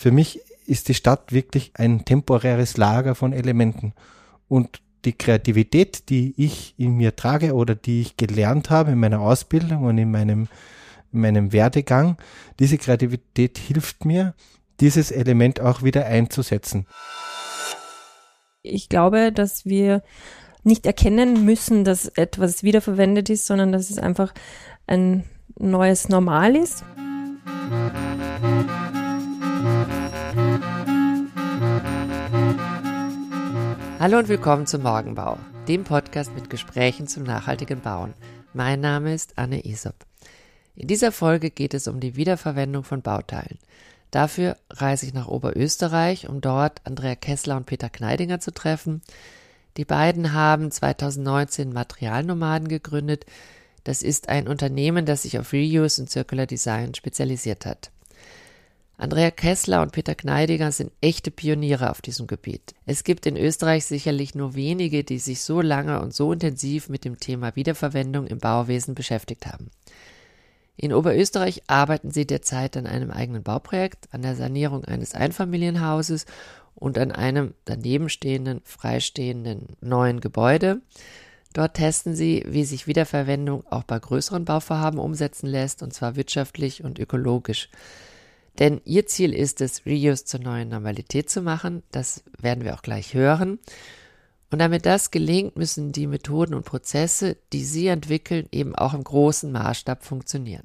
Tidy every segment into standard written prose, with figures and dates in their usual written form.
Für mich ist die Stadt wirklich ein temporäres Lager von Elementen. Und die Kreativität, die ich in mir trage oder die ich gelernt habe in meiner Ausbildung und in meinem Werdegang, diese Kreativität hilft mir, dieses Element auch wieder einzusetzen. Ich glaube, dass wir nicht erkennen müssen, dass etwas wiederverwendet ist, sondern dass es einfach ein neues Normal ist. Hallo und willkommen zum Morgenbau, dem Podcast mit Gesprächen zum nachhaltigen Bauen. Mein Name ist Anne Isop. In dieser Folge geht es um die Wiederverwendung von Bauteilen. Dafür reise ich nach Oberösterreich, um dort Andrea Kessler und Peter Kneidinger zu treffen. Die beiden haben 2019 Materialnomaden gegründet. Das ist ein Unternehmen, das sich auf Reuse und Circular Design spezialisiert hat. Andrea Kessler und Peter Kneidinger sind echte Pioniere auf diesem Gebiet. Es gibt in Österreich sicherlich nur wenige, die sich so lange und so intensiv mit dem Thema Wiederverwendung im Bauwesen beschäftigt haben. In Oberösterreich arbeiten sie derzeit an einem eigenen Bauprojekt, an der Sanierung eines Einfamilienhauses und an einem danebenstehenden, freistehenden neuen Gebäude. Dort testen sie, wie sich Wiederverwendung auch bei größeren Bauvorhaben umsetzen lässt, und zwar wirtschaftlich und ökologisch. Denn ihr Ziel ist es, Reuse zur neuen Normalität zu machen. Das werden wir auch gleich hören. Und damit das gelingt, müssen die Methoden und Prozesse, die sie entwickeln, eben auch im großen Maßstab funktionieren.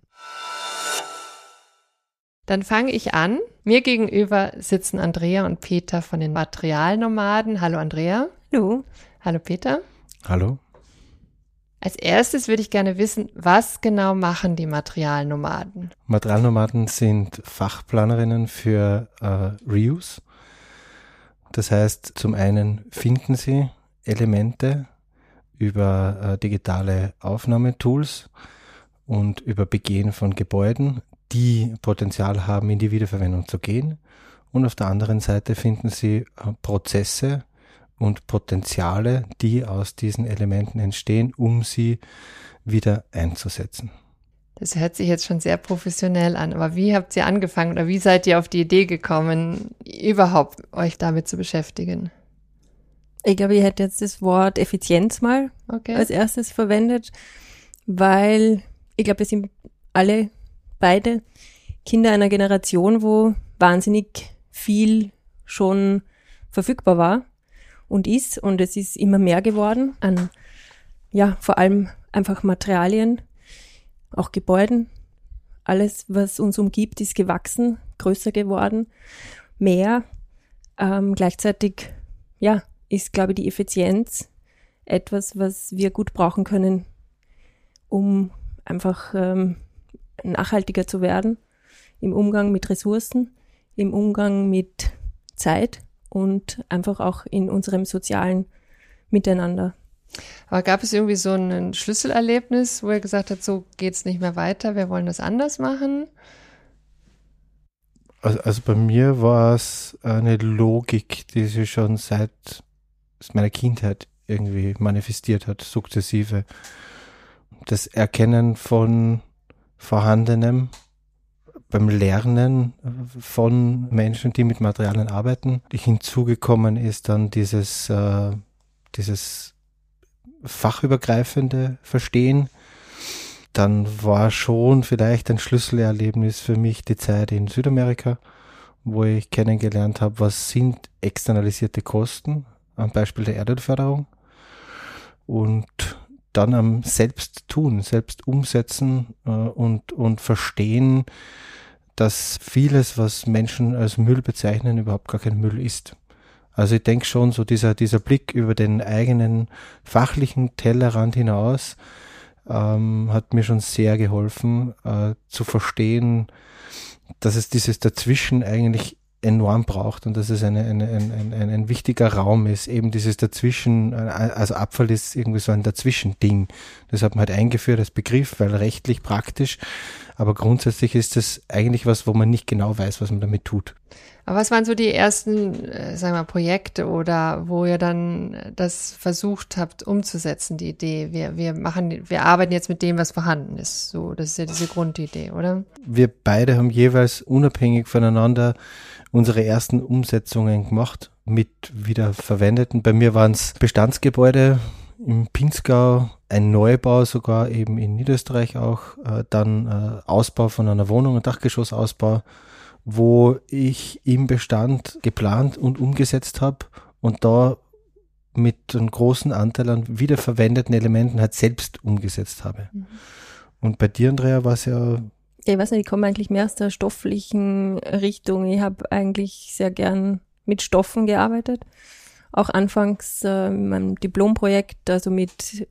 Dann fange ich an. Mir gegenüber sitzen Andrea und Peter von den Materialnomaden. Hallo Andrea. Hallo. Hallo Peter. Hallo. Als erstes würde ich gerne wissen, was genau machen die Materialnomaden? Materialnomaden sind Fachplanerinnen für Reuse. Das heißt, zum einen finden sie Elemente über digitale Aufnahmetools und über Begehen von Gebäuden, die Potenzial haben, in die Wiederverwendung zu gehen. Und auf der anderen Seite finden sie Prozesse und Potenziale, die aus diesen Elementen entstehen, um sie wieder einzusetzen. Das hört sich jetzt schon sehr professionell an, aber wie habt ihr angefangen oder wie seid ihr auf die Idee gekommen, überhaupt euch damit zu beschäftigen? Ich glaube, ich hätte jetzt das Wort Effizienz mal als erstes verwendet, weil ich glaube, wir sind beide Kinder einer Generation, wo wahnsinnig viel schon verfügbar war und ist, und es ist immer mehr geworden an, vor allem einfach Materialien, auch Gebäuden. Alles, was uns umgibt, ist gewachsen, größer geworden, mehr. Gleichzeitig, ist, glaube ich, die Effizienz etwas, was wir gut brauchen können, um einfach nachhaltiger zu werden im Umgang mit Ressourcen, im Umgang mit Zeit und einfach auch in unserem sozialen Miteinander. Aber gab es irgendwie so ein Schlüsselerlebnis, wo er gesagt hat, so geht's nicht mehr weiter, wir wollen das anders machen? Also bei mir war es eine Logik, die sich schon seit meiner Kindheit irgendwie manifestiert hat, sukzessive. Das Erkennen von Vorhandenem beim Lernen von Menschen, die mit Materialien arbeiten. Hinzugekommen ist dann dieses fachübergreifende Verstehen. Dann war schon vielleicht ein Schlüsselerlebnis für mich die Zeit in Südamerika, wo ich kennengelernt habe, was sind externalisierte Kosten, am Beispiel der Erdölförderung. Und dann am Selbsttun, selbst umsetzen und verstehen, dass vieles, was Menschen als Müll bezeichnen, überhaupt gar kein Müll ist. Also ich denke schon, so dieser Blick über den eigenen fachlichen Tellerrand hinaus hat mir schon sehr geholfen, zu verstehen, dass es dieses Dazwischen eigentlich enorm braucht und dass es ein wichtiger Raum ist, eben dieses Dazwischen, also Abfall ist irgendwie so ein Dazwischending. Das hat man halt eingeführt als Begriff, weil rechtlich praktisch, Aber grundsätzlich ist das eigentlich was, wo man nicht genau weiß, was man damit tut. Aber was waren so die ersten, sagen wir mal, Projekte oder wo ihr dann das versucht habt umzusetzen, die Idee? Wir arbeiten jetzt mit dem, was vorhanden ist. So, das ist ja diese Grundidee, oder? Wir beide haben jeweils unabhängig voneinander unsere ersten Umsetzungen gemacht mit wiederverwendeten. Bei mir waren es Bestandsgebäude im Pinzgau, ein Neubau sogar eben in Niederösterreich auch, dann Ausbau von einer Wohnung, ein Dachgeschossausbau, wo ich im Bestand geplant und umgesetzt habe und da mit einem großen Anteil an wiederverwendeten Elementen halt selbst umgesetzt habe. Mhm. Und bei dir, Andrea, war es ja... Ich weiß nicht, ich komme eigentlich mehr aus der stofflichen Richtung. Ich habe eigentlich sehr gern mit Stoffen gearbeitet. Auch anfangs in meinem Diplomprojekt, also mit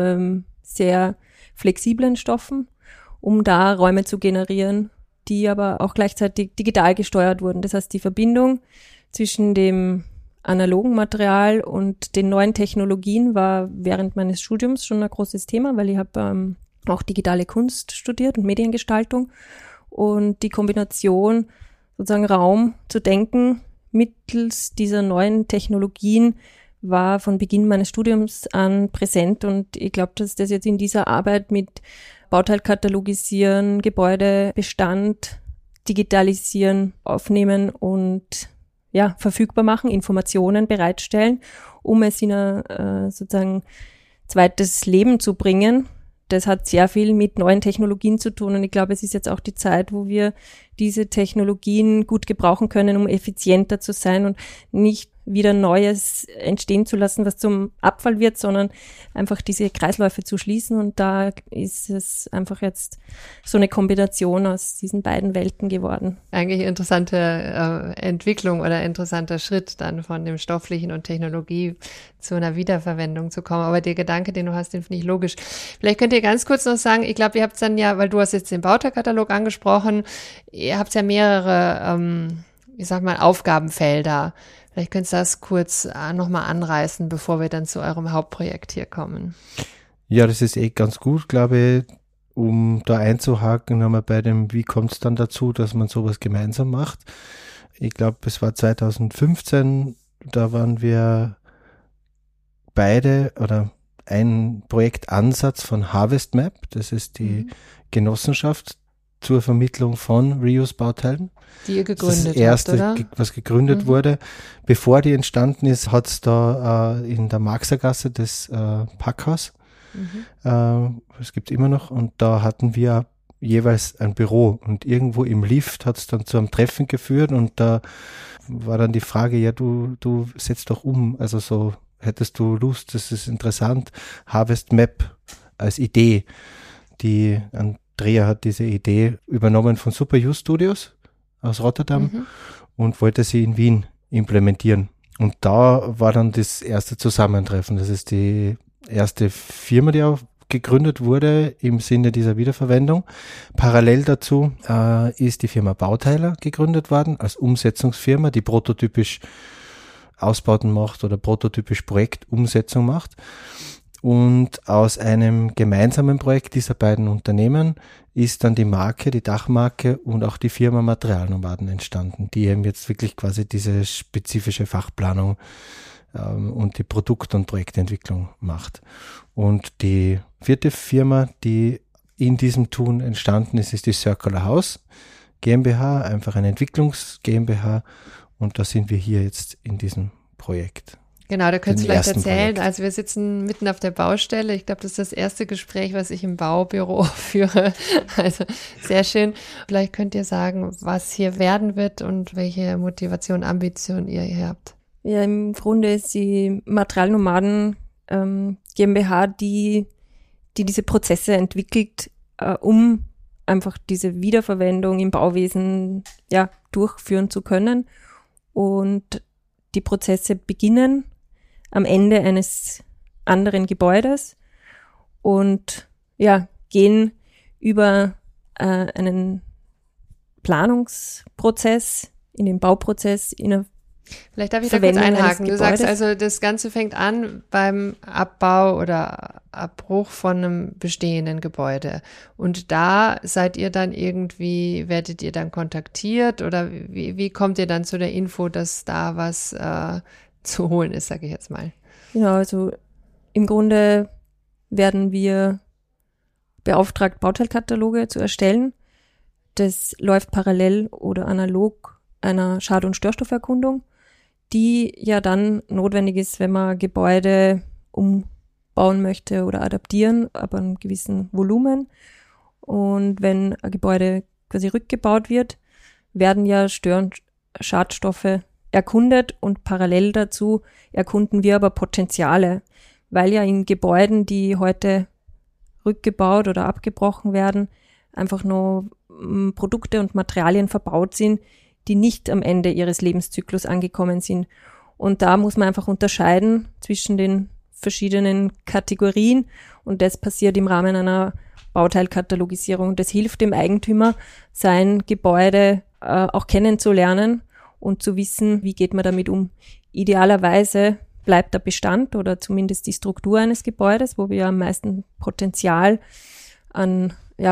sehr flexiblen Stoffen, um da Räume zu generieren, die aber auch gleichzeitig digital gesteuert wurden. Das heißt, die Verbindung zwischen dem analogen Material und den neuen Technologien war während meines Studiums schon ein großes Thema, weil ich habe auch digitale Kunst studiert und Mediengestaltung. Und die Kombination, sozusagen Raum zu denken mittels dieser neuen Technologien, war von Beginn meines Studiums an präsent. Und ich glaube, dass das jetzt in dieser Arbeit mit Bauteilkatalogisieren, Gebäudebestand, digitalisieren, aufnehmen und ja, verfügbar machen, Informationen bereitstellen, um es in ein sozusagen zweites Leben zu bringen. Das hat sehr viel mit neuen Technologien zu tun und ich glaube, es ist jetzt auch die Zeit, wo wir diese Technologien gut gebrauchen können, um effizienter zu sein und nicht wieder Neues entstehen zu lassen, was zum Abfall wird, sondern einfach diese Kreisläufe zu schließen. Und da ist es einfach jetzt so eine Kombination aus diesen beiden Welten geworden. Eigentlich interessante Entwicklung oder interessanter Schritt dann von dem Stofflichen und Technologie zu einer Wiederverwendung zu kommen. Aber der Gedanke, den du hast, den finde ich logisch. Vielleicht könnt ihr ganz kurz noch sagen, ich glaube, ihr habt dann ja, weil du hast jetzt den Bauteilkatalog angesprochen, ihr habt ja mehrere, ich sag mal, Aufgabenfelder. Vielleicht könntest du das kurz nochmal anreißen, bevor wir dann zu eurem Hauptprojekt hier kommen. Ja, das ist ganz gut, glaube ich, um da einzuhaken, nochmal bei dem, wie kommt es dann dazu, dass man sowas gemeinsam macht. Ich glaube, es war 2015, da waren wir beide oder ein Projektansatz von Harvest Map, das ist die Genossenschaft zur Vermittlung von Reuse-Bauteilen. Die ihr gegründet habt, das erste, oder? Was gegründet wurde. Bevor die entstanden ist, hat es da in der Marxergasse das Packhaus. Das gibt es immer noch. Und da hatten wir jeweils ein Büro. Und irgendwo im Lift hat es dann zu einem Treffen geführt. Und da war dann die Frage, ja, du setzt doch um. Also so, hättest du Lust, das ist interessant. Harvest Map als Idee. Andrea hat diese Idee übernommen von Super Use Studios aus Rotterdam und wollte sie in Wien implementieren. Und da war dann das erste Zusammentreffen. Das ist die erste Firma, die auch gegründet wurde im Sinne dieser Wiederverwendung. Parallel dazu ist die Firma Bauteiler gegründet worden als Umsetzungsfirma, die prototypisch Ausbauten macht oder prototypisch Projektumsetzung macht. Und aus einem gemeinsamen Projekt dieser beiden Unternehmen ist dann die Marke, die Dachmarke und auch die Firma Materialnomaden entstanden, die eben jetzt wirklich quasi diese spezifische Fachplanung und die Produkt- und Projektentwicklung macht. Und die vierte Firma, die in diesem Tun entstanden ist, ist die Circular House GmbH, einfach eine Entwicklungs-GmbH. Und da sind wir hier jetzt in diesem Projekt. Genau, da könntest du vielleicht erzählen. Also wir sitzen mitten auf der Baustelle. Ich glaube, das ist das erste Gespräch, was ich im Baubüro führe. Also sehr schön. Vielleicht könnt ihr sagen, was hier werden wird und welche Motivation, Ambition ihr hier habt. Ja, im Grunde ist die Materialnomaden GmbH, die diese Prozesse entwickelt, um einfach diese Wiederverwendung im Bauwesen durchführen zu können. Und die Prozesse beginnen am Ende eines anderen Gebäudes und gehen über einen Planungsprozess in den Bauprozess in eine Vielleicht darf ich da kurz einhaken. Du sagst also, das Ganze fängt an beim Abbau oder Abbruch von einem bestehenden Gebäude. Und da seid ihr dann werdet ihr dann kontaktiert oder wie kommt ihr dann zu der Info, dass da was zu holen ist, sage ich jetzt mal? Genau, also im Grunde werden wir beauftragt, Bauteilkataloge zu erstellen. Das läuft parallel oder analog einer Schad- und Störstofferkundung, die ja dann notwendig ist, wenn man Gebäude umbauen möchte oder adaptieren, aber einem gewissen Volumen. Und wenn ein Gebäude quasi rückgebaut wird, werden ja Stör- und Schadstoffe erkundet und parallel dazu erkunden wir aber Potenziale, weil ja in Gebäuden, die heute rückgebaut oder abgebrochen werden, einfach nur Produkte und Materialien verbaut sind, die nicht am Ende ihres Lebenszyklus angekommen sind. Und da muss man einfach unterscheiden zwischen den verschiedenen Kategorien und das passiert im Rahmen einer Bauteilkatalogisierung. Das hilft dem Eigentümer, sein Gebäude auch kennenzulernen und zu wissen, wie geht man damit um. Idealerweise bleibt der Bestand oder zumindest die Struktur eines Gebäudes, wo wir am meisten Potenzial an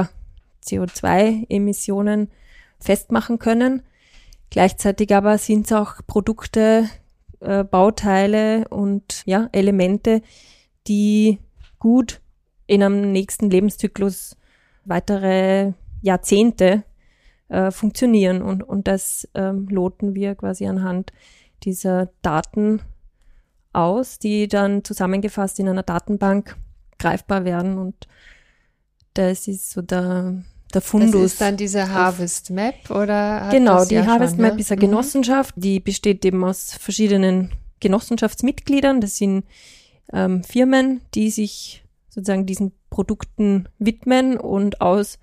CO2-Emissionen festmachen können. Gleichzeitig aber sind es auch Produkte, Bauteile und Elemente, die gut in einem nächsten Lebenszyklus weitere Jahrzehnte funktionieren. Und das loten wir quasi anhand dieser Daten aus, die dann zusammengefasst in einer Datenbank greifbar werden. Und das ist so der Fundus. Das ist dann diese Harvest Map oder? Genau, die Harvest Map ist eine Genossenschaft, die besteht eben aus verschiedenen Genossenschaftsmitgliedern. Das sind Firmen, die sich sozusagen diesen Produkten widmen und aus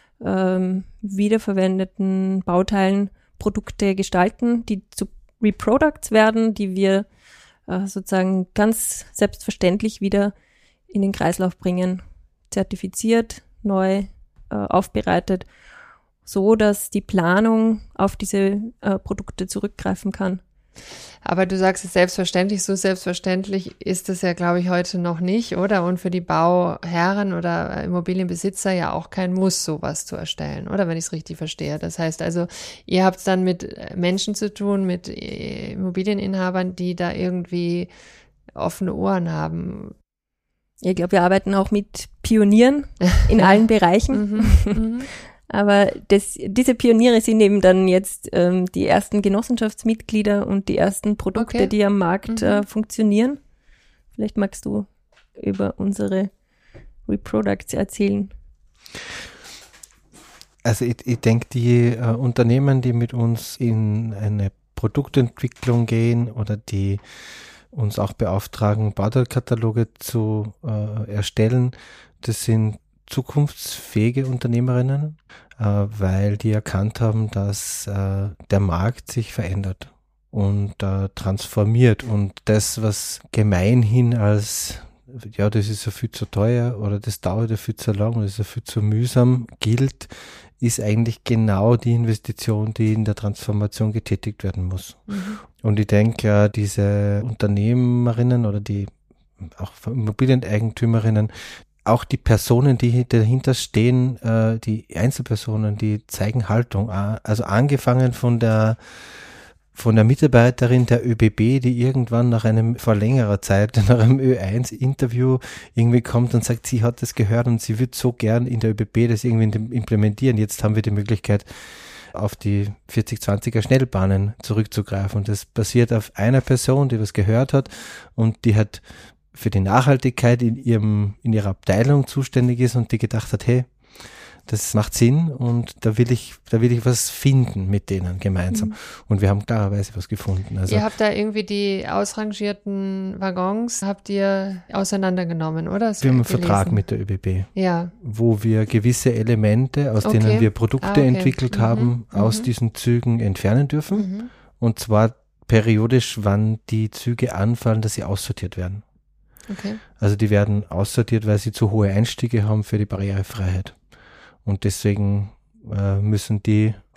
wiederverwendeten Bauteilen Produkte gestalten, die zu Reproducts werden, die wir sozusagen ganz selbstverständlich wieder in den Kreislauf bringen, zertifiziert, neu aufbereitet, so dass die Planung auf diese Produkte zurückgreifen kann. Aber du sagst es selbstverständlich, so selbstverständlich ist es ja, glaube ich, heute noch nicht, oder? Und für die Bauherren oder Immobilienbesitzer ja auch kein Muss, sowas zu erstellen, oder? Wenn ich es richtig verstehe. Das heißt also, ihr habt es dann mit Menschen zu tun, mit Immobilieninhabern, die da irgendwie offene Ohren haben. Ich glaube, wir arbeiten auch mit Pionieren in allen Bereichen. Aber diese Pioniere sind eben dann jetzt die ersten Genossenschaftsmitglieder und die ersten Produkte, die am Markt funktionieren. Vielleicht magst du über unsere Reproducts erzählen. Also ich denke, die Unternehmen, die mit uns in eine Produktentwicklung gehen oder die uns auch beauftragen, Bauteilkataloge zu erstellen, das sind zukunftsfähige Unternehmerinnen, weil die erkannt haben, dass der Markt sich verändert und transformiert und das, was gemeinhin als das ist ja viel zu teuer oder das dauert ja viel zu lang oder das ist ja viel zu mühsam gilt, ist eigentlich genau die Investition, die in der Transformation getätigt werden muss. Und ich denke, diese Unternehmerinnen oder die auch Immobilieneigentümerinnen, auch die Personen, die dahinter stehen, die Einzelpersonen, die zeigen Haltung. Also angefangen von der Mitarbeiterin der ÖBB, die irgendwann vor längerer Zeit nach einem Ö1-Interview irgendwie kommt und sagt, sie hat das gehört und sie wird so gern in der ÖBB das irgendwie implementieren. Jetzt haben wir die Möglichkeit, auf die 40-20er Schnellbahnen zurückzugreifen. Und das basiert auf einer Person, die was gehört hat und die hat für die Nachhaltigkeit in ihrer Abteilung zuständig ist und die gedacht hat, hey, das macht Sinn und da will ich was finden mit denen gemeinsam. Und wir haben klarerweise was gefunden. Also ihr habt da irgendwie die ausrangierten Waggons, habt ihr auseinandergenommen, oder? Wir haben einen Vertrag mit der ÖBB, wo wir gewisse Elemente, aus denen wir Produkte entwickelt haben, aus diesen Zügen entfernen dürfen. Und zwar periodisch, wann die Züge anfallen, dass sie aussortiert werden. Also die werden aussortiert, weil sie zu hohe Einstiege haben für die Barrierefreiheit. Und deswegen müssen die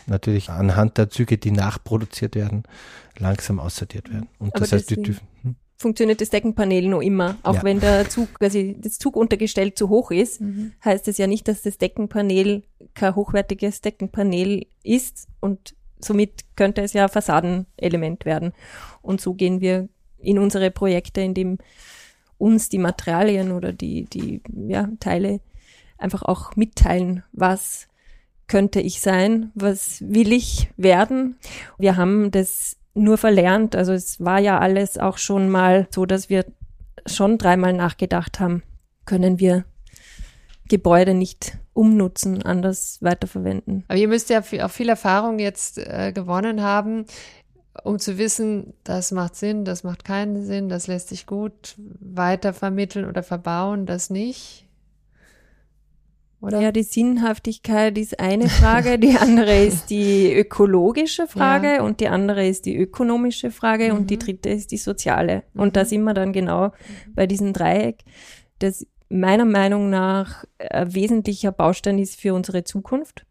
natürlich anhand der Züge, die nachproduziert werden, langsam aussortiert werden. Und das heißt, funktioniert das Deckenpanel noch immer, auch wenn der Zug, quasi das Zuguntergestell zu hoch ist, heißt es ja nicht, dass das Deckenpanel kein hochwertiges Deckenpanel ist und somit könnte es ja Fassadenelement werden. Und so gehen wir in unsere Projekte, indem uns die Materialien oder die Teile einfach auch mitteilen, was könnte ich sein, was will ich werden. Wir haben das nur verlernt, also es war ja alles auch schon mal so, dass wir schon 3-mal nachgedacht haben, können wir Gebäude nicht umnutzen, anders weiterverwenden. Aber ihr müsst ja auch viel Erfahrung jetzt gewonnen haben, um zu wissen, das macht Sinn, das macht keinen Sinn, das lässt sich gut weitervermitteln oder verbauen, das nicht. Oder? Ja, die Sinnhaftigkeit ist eine Frage, die andere ist die ökologische Frage und die andere ist die ökonomische Frage und die dritte ist die soziale. Und da sind wir dann genau bei diesem Dreieck, das meiner Meinung nach ein wesentlicher Baustein ist für unsere Zukunft,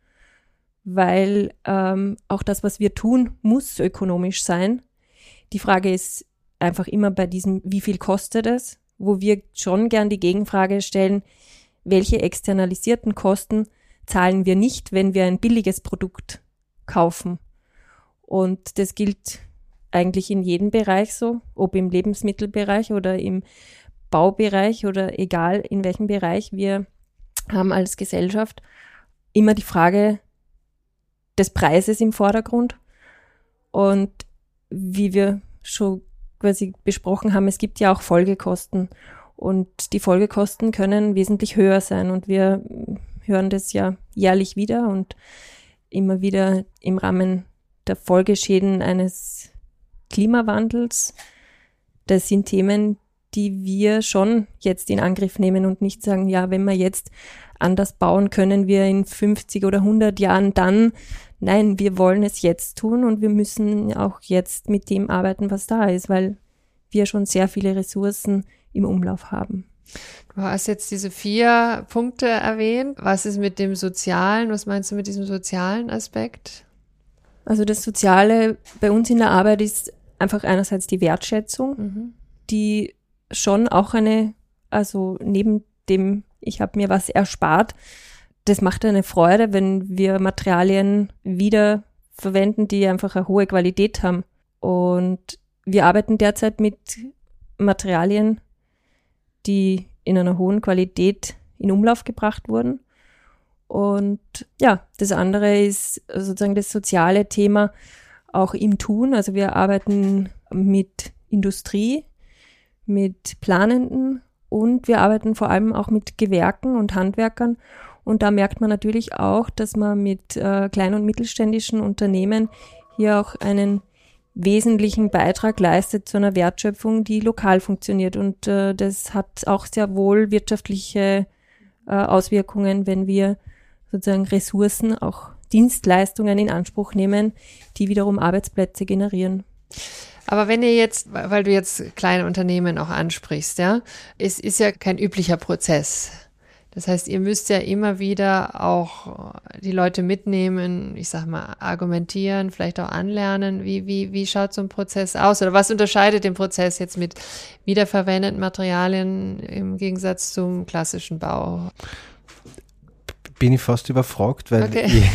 weil auch das, was wir tun, muss ökonomisch sein. Die Frage ist einfach immer bei diesem, wie viel kostet es, wo wir schon gern die Gegenfrage stellen, welche externalisierten Kosten zahlen wir nicht, wenn wir ein billiges Produkt kaufen. Und das gilt eigentlich in jedem Bereich so, ob im Lebensmittelbereich oder im Baubereich oder egal in welchem Bereich. Wir haben als Gesellschaft immer die Frage des Preises im Vordergrund. Und wie wir schon quasi besprochen haben, es gibt ja auch Folgekosten. Und die Folgekosten können wesentlich höher sein. Und wir hören das ja jährlich wieder und immer wieder im Rahmen der Folgeschäden eines Klimawandels. Das sind Themen, die wir schon jetzt in Angriff nehmen und nicht sagen, ja, wenn wir jetzt anders bauen, können wir in 50 oder 100 Jahren dann. Nein, wir wollen es jetzt tun und wir müssen auch jetzt mit dem arbeiten, was da ist, weil wir schon sehr viele Ressourcen im Umlauf haben. Du hast jetzt diese 4 Punkte erwähnt. Was ist mit dem Sozialen? Was meinst du mit diesem sozialen Aspekt? Also das Soziale bei uns in der Arbeit ist einfach einerseits die Wertschätzung, die schon auch also neben dem, ich habe mir was erspart, das macht eine Freude, wenn wir Materialien wieder verwenden, die einfach eine hohe Qualität haben. Und wir arbeiten derzeit mit Materialien, die in einer hohen Qualität in Umlauf gebracht wurden. Und ja, das andere ist sozusagen das soziale Thema auch im Tun. Also wir arbeiten mit Industrie, mit Planenden und wir arbeiten vor allem auch mit Gewerken und Handwerkern. Und da merkt man natürlich auch, dass man mit kleinen und mittelständischen Unternehmen hier auch einen wesentlichen Beitrag leistet zu einer Wertschöpfung, die lokal funktioniert. Und das hat auch sehr wohl wirtschaftliche Auswirkungen, wenn wir sozusagen Ressourcen, auch Dienstleistungen in Anspruch nehmen, die wiederum Arbeitsplätze generieren. Aber wenn ihr jetzt, weil du jetzt kleine Unternehmen auch ansprichst, ja, es ist ja kein üblicher Prozess. Das heißt, ihr müsst ja immer wieder auch die Leute mitnehmen, ich sag mal, argumentieren, vielleicht auch anlernen. Wie schaut so ein Prozess aus? Oder was unterscheidet den Prozess jetzt mit wiederverwendeten Materialien im Gegensatz zum klassischen Bau? Bin ich fast überfragt, weil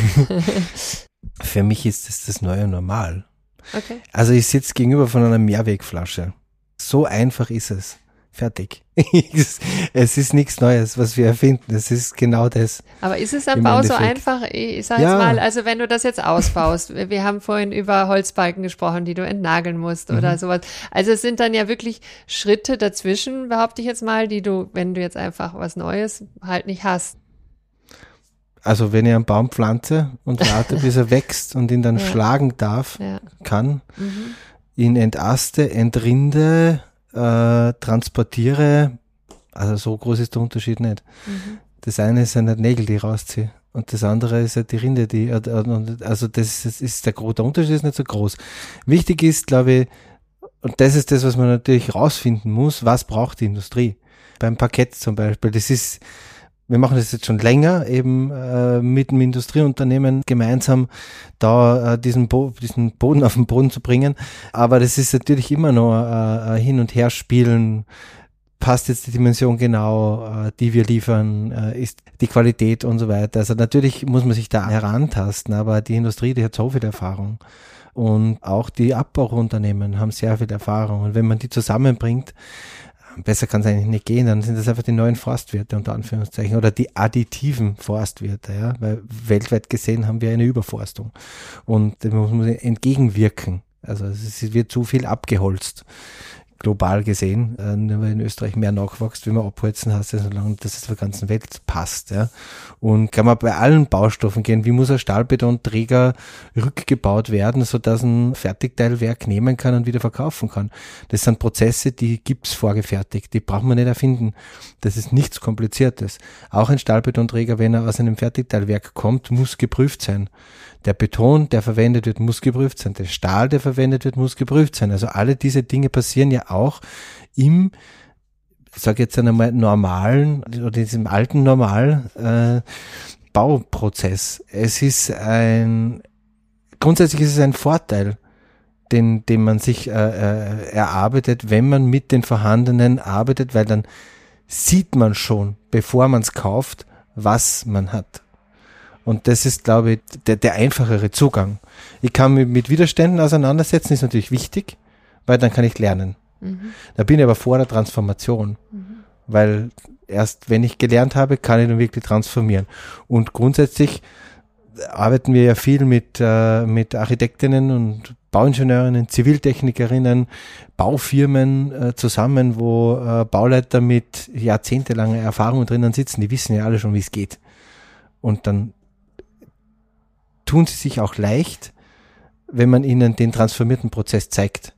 für mich ist das neue Normal. Okay. Also ich sitze gegenüber von einer Mehrwegflasche. So einfach ist es. Fertig. Es ist nichts Neues, was wir erfinden. Es ist genau das. Aber ist es am Bau so einfach? Ich sage jetzt mal, also wenn du das jetzt ausbaust, wir haben vorhin über Holzbalken gesprochen, die du entnageln musst oder sowas. Also es sind dann ja wirklich Schritte dazwischen, behaupte ich jetzt mal, die du, wenn du jetzt einfach was Neues halt nicht hast. Also wenn ich einen Baum pflanze und warte, bis er wächst und ihn dann schlagen kann, ihn entaste, entrinde, transportiere, also so groß ist der Unterschied nicht. Das eine sind halt Nägel, die ich rausziehe und das andere ist halt die Rinde, also das ist der Unterschied ist nicht so groß. Wichtig ist, glaube ich, und das ist das, was man natürlich rausfinden muss, was braucht die Industrie. Beim Parkett zum Beispiel, das ist Wir machen das jetzt schon länger, eben mit dem Industrieunternehmen gemeinsam da diesen Boden auf den Boden zu bringen. Aber das ist natürlich immer noch Hin- und Herspielen. Passt jetzt die Dimension genau, die wir liefern, ist die Qualität und so weiter. Also natürlich muss man sich da herantasten, aber die Industrie, die hat so viel Erfahrung. Und auch die Abbauunternehmen haben sehr viel Erfahrung. Und wenn man die zusammenbringt, besser kann es eigentlich nicht gehen, dann sind das einfach die neuen Forstwirte unter Anführungszeichen oder die additiven Forstwirte, ja, weil weltweit gesehen haben wir eine Überforstung und dem muss man entgegenwirken. Also es wird zu viel abgeholzt, global gesehen, nur weil in Österreich mehr nachwächst, wie man abholzen hast, solange das zur ganzen Welt passt. Ja. Und kann man bei allen Baustoffen gehen, wie muss ein Stahlbetonträger rückgebaut werden, sodass ein Fertigteilwerk nehmen kann und wieder verkaufen kann. Das sind Prozesse, die gibt's vorgefertigt, die braucht man nicht erfinden. Das ist nichts Kompliziertes. Auch ein Stahlbetonträger, wenn er aus einem Fertigteilwerk kommt, muss geprüft sein. Der Beton, der verwendet wird, muss geprüft sein. Der Stahl, der verwendet wird, muss geprüft sein. Also alle diese Dinge passieren ja auch im, ich sage jetzt einmal normalen oder diesem alten normalen Bauprozess. Grundsätzlich ist es ein Vorteil, den man sich erarbeitet, wenn man mit den Vorhandenen arbeitet, weil dann sieht man schon, bevor man es kauft, was man hat. Und das ist, glaube ich, der einfachere Zugang. Ich kann mich mit Widerständen auseinandersetzen, ist natürlich wichtig, weil dann kann ich lernen. Da bin ich aber vor der Transformation, weil erst wenn ich gelernt habe, kann ich dann wirklich transformieren. Und grundsätzlich arbeiten wir ja viel mit Architektinnen und Bauingenieurinnen, Ziviltechnikerinnen, Baufirmen zusammen, wo Bauleiter mit jahrzehntelanger Erfahrung drinnen sitzen, die wissen ja alle schon, wie es geht. Und dann tun sie sich auch leicht, wenn man ihnen den transformierten Prozess zeigt.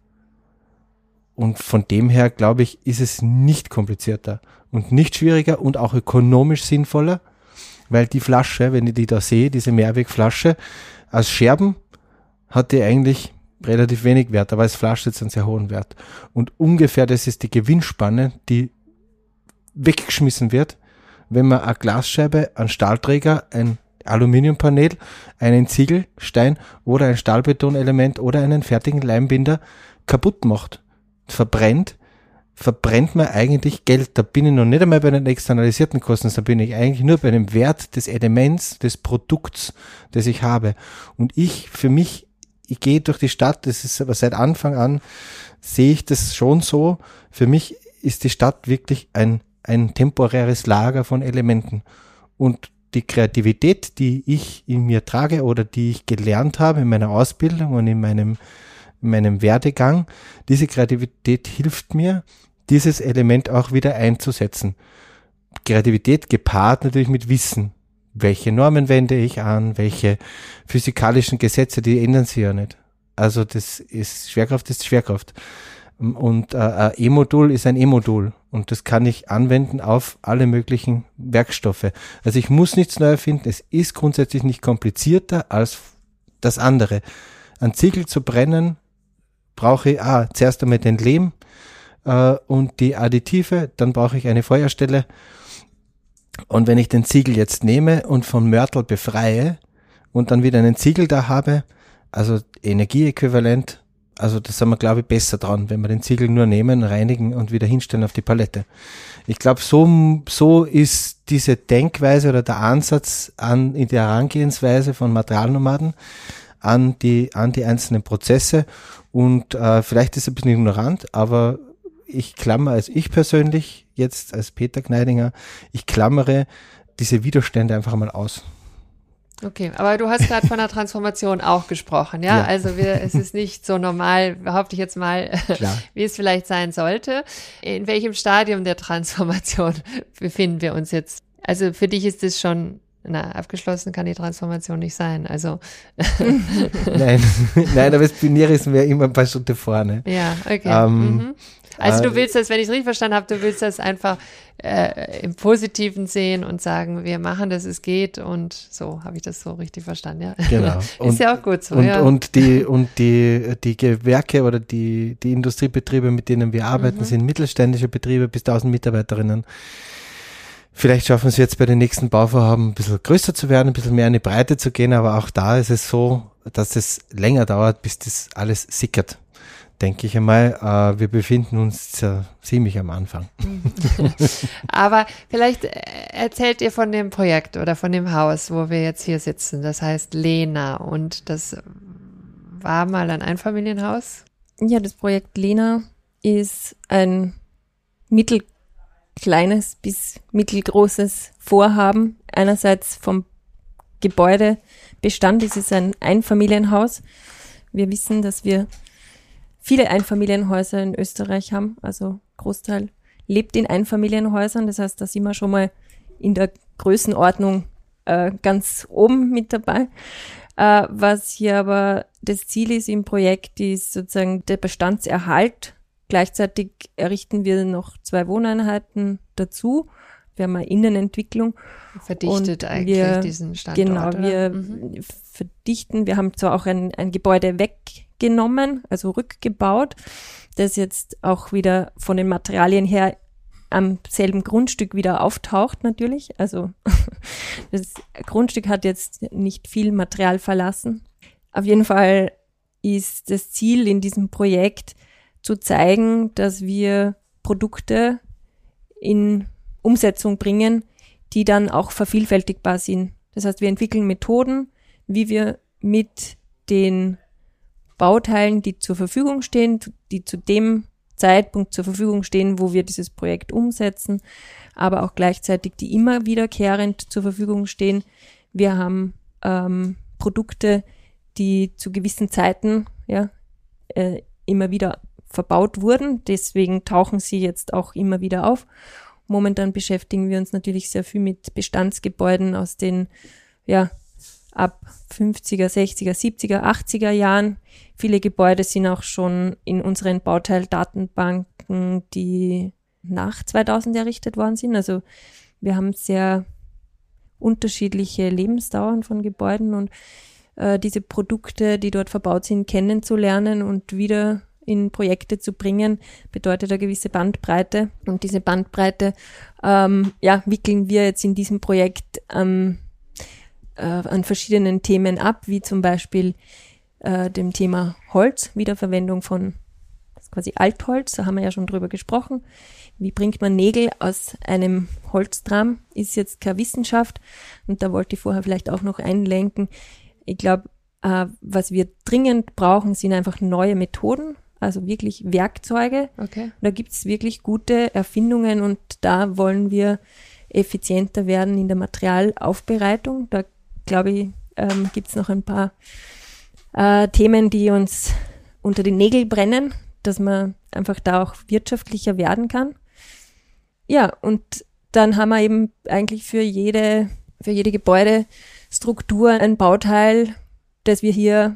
Und von dem her, glaube ich, ist es nicht komplizierter und nicht schwieriger und auch ökonomisch sinnvoller, weil die Flasche, wenn ich die da sehe, diese Mehrwegflasche, als Scherben hat die eigentlich relativ wenig Wert, aber als Flasche jetzt einen sehr hohen Wert. Und ungefähr das ist die Gewinnspanne, die weggeschmissen wird, wenn man eine Glasscheibe, einen Stahlträger, ein Aluminiumpanel, einen Ziegelstein oder ein Stahlbetonelement oder einen fertigen Leimbinder kaputt macht, verbrennt man eigentlich Geld. Da bin ich noch nicht einmal bei den externalisierten Kosten, da bin ich eigentlich nur bei dem Wert des Elements, des Produkts, das ich habe. Und ich gehe durch die Stadt, das ist aber seit Anfang an, sehe ich das schon so, für mich ist die Stadt wirklich ein temporäres Lager von Elementen. Und die Kreativität, die ich in mir trage oder die ich gelernt habe in meiner Ausbildung und in meinem Werdegang, diese Kreativität hilft mir, dieses Element auch wieder einzusetzen. Kreativität gepaart natürlich mit Wissen. Welche Normen wende ich an? Welche physikalischen Gesetze, die ändern sich ja nicht. Also Schwerkraft ist Schwerkraft. Und ein E-Modul ist ein E-Modul und das kann ich anwenden auf alle möglichen Werkstoffe. Also ich muss nichts neu erfinden, es ist grundsätzlich nicht komplizierter als das andere. Ein Ziegel zu brennen, brauche ich zuerst einmal den Lehm und die Additive, dann brauche ich eine Feuerstelle. Und wenn ich den Ziegel jetzt nehme und vom Mörtel befreie und dann wieder einen Ziegel da habe, also Energieäquivalent, also das sind wir, glaube ich, besser dran, wenn wir den Ziegel nur nehmen, reinigen und wieder hinstellen auf die Palette. Ich glaube, so ist diese Denkweise oder der Ansatz in der Herangehensweise von Materialnomaden an die einzelnen Prozesse. Und vielleicht ist es ein bisschen ignorant, aber ich persönlich, jetzt als Peter Gneidinger, ich klammere diese Widerstände einfach mal aus. Okay, aber du hast gerade von der Transformation auch gesprochen, ja? Also es ist nicht so normal, behaupte ich jetzt mal, wie es vielleicht sein sollte. In welchem Stadium der Transformation befinden wir uns jetzt? Also für dich ist es schon, abgeschlossen kann die Transformation nicht sein, also. Nein, aber das Binäre ist mir immer ein paar Schritte vorne. Ja, okay. Also du willst das, wenn ich es richtig verstanden habe, du willst das einfach im Positiven sehen und sagen, wir machen das, es geht und so, habe ich das so richtig verstanden, ja? Genau. Ist ja auch gut so, und die Gewerke oder die Industriebetriebe, mit denen wir arbeiten, sind mittelständische Betriebe bis 1000 Mitarbeiterinnen. Vielleicht schaffen wir es jetzt bei den nächsten Bauvorhaben ein bisschen größer zu werden, ein bisschen mehr in die Breite zu gehen, aber auch da ist es so, dass es länger dauert, bis das alles sickert. Denke ich einmal, wir befinden uns ziemlich am Anfang. Aber vielleicht erzählt ihr von dem Projekt oder von dem Haus, wo wir jetzt hier sitzen. Das heißt Lena und das war mal ein Einfamilienhaus? Ja, das Projekt Lena ist ein mittelkleines bis mittelgroßes Vorhaben. Einerseits vom Gebäudebestand, es ist ein Einfamilienhaus. Wir wissen, dass wir viele Einfamilienhäuser in Österreich haben, also Großteil lebt in Einfamilienhäusern, das heißt, da sind wir schon mal in der Größenordnung ganz oben mit dabei. Was hier aber das Ziel ist im Projekt, ist sozusagen der Bestandserhalt. Gleichzeitig errichten wir noch 2 Wohneinheiten dazu. Wir haben eine Innenentwicklung. Verdichtet eigentlich diesen Standort. Genau, wir verdichten. Wir haben zwar auch ein Gebäude weggenommen, also rückgebaut, das jetzt auch wieder von den Materialien her am selben Grundstück wieder auftaucht natürlich. Also das Grundstück hat jetzt nicht viel Material verlassen. Auf jeden Fall ist das Ziel in diesem Projekt zu zeigen, dass wir Produkte in Umsetzung bringen, die dann auch vervielfältigbar sind. Das heißt, wir entwickeln Methoden, wie wir mit den Bauteilen, die zur Verfügung stehen, die zu dem Zeitpunkt zur Verfügung stehen, wo wir dieses Projekt umsetzen, aber auch gleichzeitig die immer wiederkehrend zur Verfügung stehen. Wir haben Produkte, die zu gewissen Zeiten immer wieder verbaut wurden, deswegen tauchen sie jetzt auch immer wieder auf. Momentan beschäftigen wir uns natürlich sehr viel mit Bestandsgebäuden aus den ab 50er, 60er, 70er, 80er Jahren. Viele Gebäude sind auch schon in unseren Bauteildatenbanken, die nach 2000 errichtet worden sind. Also wir haben sehr unterschiedliche Lebensdauern von Gebäuden und diese Produkte, die dort verbaut sind, kennenzulernen und wieder in Projekte zu bringen, bedeutet eine gewisse Bandbreite. Und diese Bandbreite wickeln wir jetzt in diesem Projekt an verschiedenen Themen ab, wie zum Beispiel dem Thema Holz, Wiederverwendung von quasi Altholz, da haben wir ja schon drüber gesprochen. Wie bringt man Nägel aus einem Holztram, ist jetzt keine Wissenschaft und da wollte ich vorher vielleicht auch noch einlenken. Ich glaube, was wir dringend brauchen, sind einfach neue Methoden, also wirklich Werkzeuge. Okay. Da gibt es wirklich gute Erfindungen und da wollen wir effizienter werden in der Materialaufbereitung. Da glaube ich, gibt es noch ein paar Themen, die uns unter die Nägel brennen, dass man einfach da auch wirtschaftlicher werden kann. Ja, und dann haben wir eben eigentlich für jede Gebäudestruktur ein Bauteil, das wir hier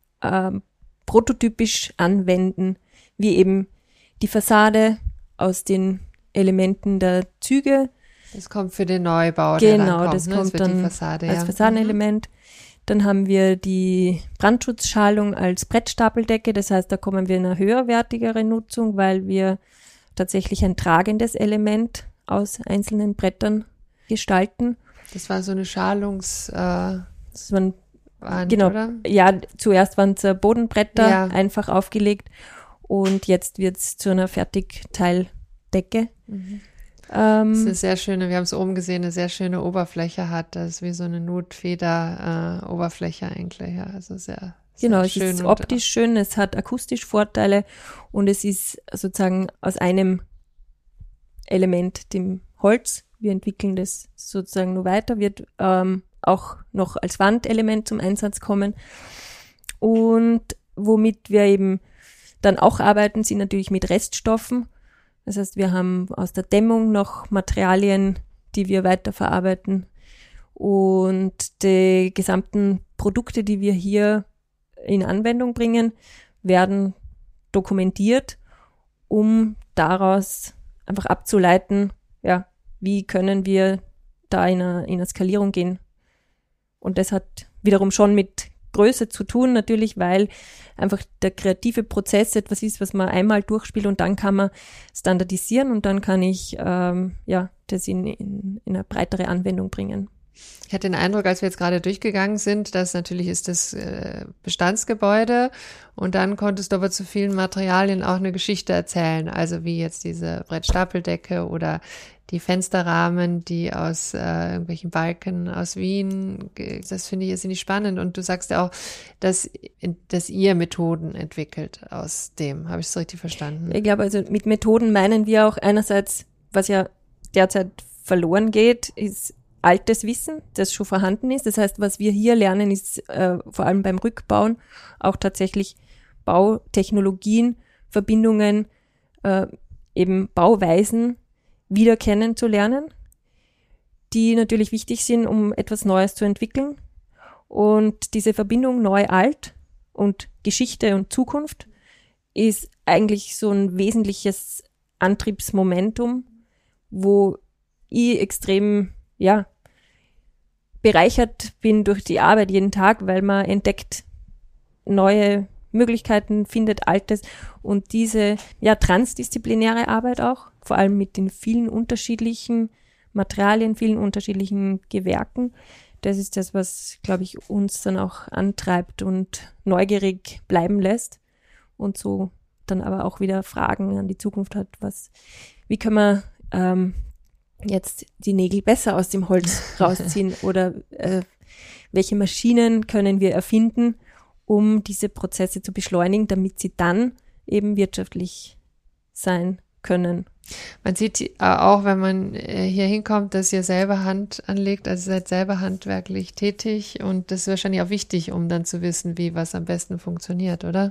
prototypisch anwenden, wie eben die Fassade aus den Elementen der Züge. Das kommt für den Neubau. Genau, das kommt das dann die Fassade, als Fassadenelement. Dann haben wir die Brandschutzschalung als Brettstapeldecke. Das heißt, da kommen wir in eine höherwertigere Nutzung, weil wir tatsächlich ein tragendes Element aus einzelnen Brettern gestalten. Das war so eine Schalungswand, genau, oder? Ja, zuerst waren es Bodenbretter, einfach aufgelegt und jetzt wird es zu einer Fertigteildecke. Mhm. Das ist eine sehr schöne, wir haben es oben gesehen, eine sehr schöne Oberfläche hat. Das ist wie so eine Notfeder-Oberfläche eigentlich. Ja. Also sehr genau, es schön ist optisch schön, es hat akustisch Vorteile und es ist sozusagen aus einem Element, dem Holz. Wir entwickeln das sozusagen nur weiter, wird auch noch als Wandelement zum Einsatz kommen. Und womit wir eben dann auch arbeiten, sind natürlich mit Reststoffen. Das heißt, wir haben aus der Dämmung noch Materialien, die wir weiterverarbeiten. Und die gesamten Produkte, die wir hier in Anwendung bringen, werden dokumentiert, um daraus einfach abzuleiten, ja, wie können wir da in eine Skalierung gehen. Und das hat wiederum schon mit Größe zu tun, natürlich, weil einfach der kreative Prozess etwas ist, was man einmal durchspielt und dann kann man standardisieren und dann kann ich das in eine breitere Anwendung bringen. Ich hatte den Eindruck, als wir jetzt gerade durchgegangen sind, dass natürlich ist das Bestandsgebäude und dann konntest du aber zu vielen Materialien auch eine Geschichte erzählen, also wie jetzt diese Brettstapeldecke oder die Fensterrahmen, die aus irgendwelchen Balken aus Wien, das finde ich ist ziemlich spannend. Und du sagst ja auch, dass ihr Methoden entwickelt aus dem. Habe ich es richtig verstanden? Ich glaube, also mit Methoden meinen wir auch einerseits, was ja derzeit verloren geht, ist altes Wissen, das schon vorhanden ist. Das heißt, was wir hier lernen, ist vor allem beim Rückbauen auch tatsächlich Bautechnologien, Verbindungen, eben Bauweisen wieder kennenzulernen, die natürlich wichtig sind, um etwas Neues zu entwickeln. Und diese Verbindung Neu-Alt und Geschichte und Zukunft ist eigentlich so ein wesentliches Antriebsmomentum, wo ich extrem, bereichert bin durch die Arbeit jeden Tag, weil man entdeckt neue Möglichkeiten, findet Altes und diese transdisziplinäre Arbeit auch, vor allem mit den vielen unterschiedlichen Materialien, vielen unterschiedlichen Gewerken, das ist das, was, glaube ich, uns dann auch antreibt und neugierig bleiben lässt und so dann aber auch wieder Fragen an die Zukunft hat, wie können wir jetzt die Nägel besser aus dem Holz rausziehen oder welche Maschinen können wir erfinden, um diese Prozesse zu beschleunigen, damit sie dann eben wirtschaftlich sein können. Man sieht auch, wenn man hier hinkommt, dass ihr selber Hand anlegt, also seid selber handwerklich tätig und das ist wahrscheinlich auch wichtig, um dann zu wissen, wie was am besten funktioniert, oder?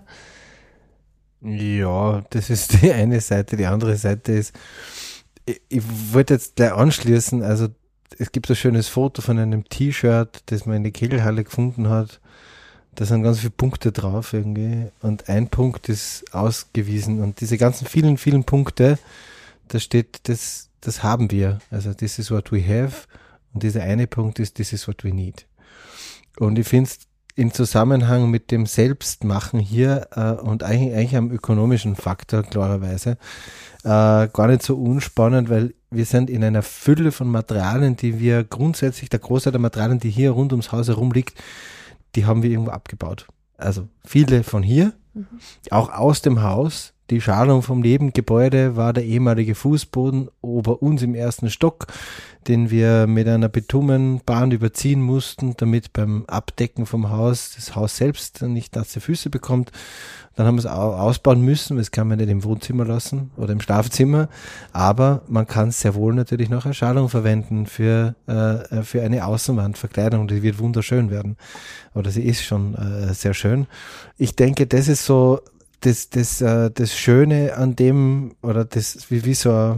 Ja, das ist die eine Seite. Die andere Seite ist, ich wollte jetzt gleich anschließen, also es gibt ein schönes Foto von einem T-Shirt, das man in der Kegelhalle gefunden hat. Da sind ganz viele Punkte drauf irgendwie und ein Punkt ist ausgewiesen und diese ganzen vielen, vielen Punkte, da steht, das haben wir. Also this is what we have und dieser eine Punkt ist this is what we need. Und ich finde es im Zusammenhang mit dem Selbstmachen hier und eigentlich am ökonomischen Faktor klarerweise gar nicht so unspannend, weil wir sind in einer Fülle von Materialien, die wir grundsätzlich, der Großteil der Materialien, die hier rund ums Haus herum liegt, die haben wir irgendwo abgebaut. Also viele von hier, auch aus dem Haus. Die Schalung vom Nebengebäude war der ehemalige Fußboden ober uns im ersten Stock, den wir mit einer Bitumenbahn überziehen mussten, damit beim Abdecken vom Haus das Haus selbst nicht nasse Füße bekommt. Dann haben wir es ausbauen müssen, das kann man nicht im Wohnzimmer lassen oder im Schlafzimmer, aber man kann sehr wohl natürlich noch als Schalung verwenden für eine Außenwandverkleidung, die wird wunderschön werden. Oder sie ist schon sehr schön. Ich denke, das ist so das Schöne an dem, oder das wie so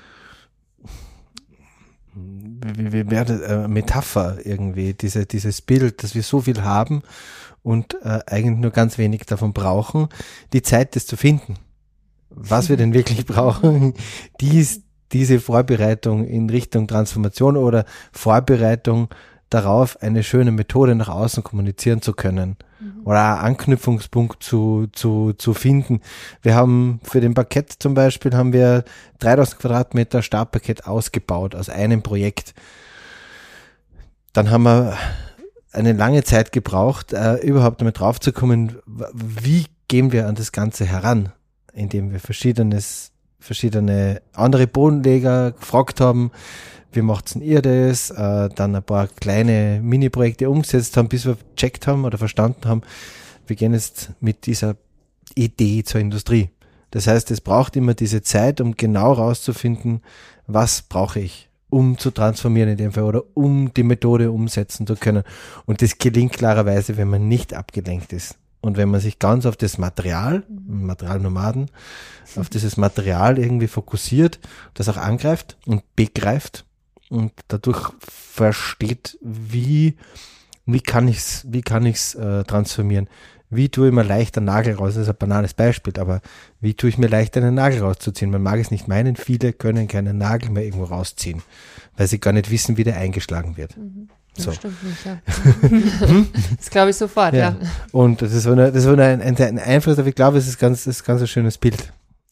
eine Metapher irgendwie, dieses Bild, dass wir so viel haben und eigentlich nur ganz wenig davon brauchen, die Zeit, das zu finden. Was wir denn wirklich brauchen, diese Vorbereitung in Richtung Transformation oder Vorbereitung darauf, eine schöne Methode nach außen kommunizieren zu können oder einen Anknüpfungspunkt zu finden. Wir haben für den Parkett zum Beispiel 3000 Quadratmeter Stabparkett ausgebaut aus einem Projekt. Dann haben wir eine lange Zeit gebraucht, überhaupt damit drauf zu kommen, wie gehen wir an das Ganze heran, indem wir verschiedene andere Bodenleger gefragt haben, wie macht's denn ihr das? Dann ein paar kleine Mini-Projekte umgesetzt haben, bis wir gecheckt haben oder verstanden haben, wir gehen jetzt mit dieser Idee zur Industrie. Das heißt, es braucht immer diese Zeit, um genau rauszufinden, was brauche ich, um zu transformieren in dem Fall oder um die Methode umsetzen zu können. Und das gelingt klarerweise, wenn man nicht abgelenkt ist. Und wenn man sich ganz auf das Materialnomaden, auf dieses Material irgendwie fokussiert, das auch angreift und begreift und dadurch versteht, wie kann ich's transformieren? Wie tue ich mir leicht einen Nagel raus? Das ist ein banales Beispiel, aber wie tue ich mir leicht einen Nagel rauszuziehen? Man mag es nicht meinen, viele können keinen Nagel mehr irgendwo rausziehen, weil sie gar nicht wissen, wie der eingeschlagen wird. Das stimmt nicht, ja. Das glaube ich sofort, ja. Und das ist ein Einfluss, aber ich glaube, es ist ganz ein schönes Bild.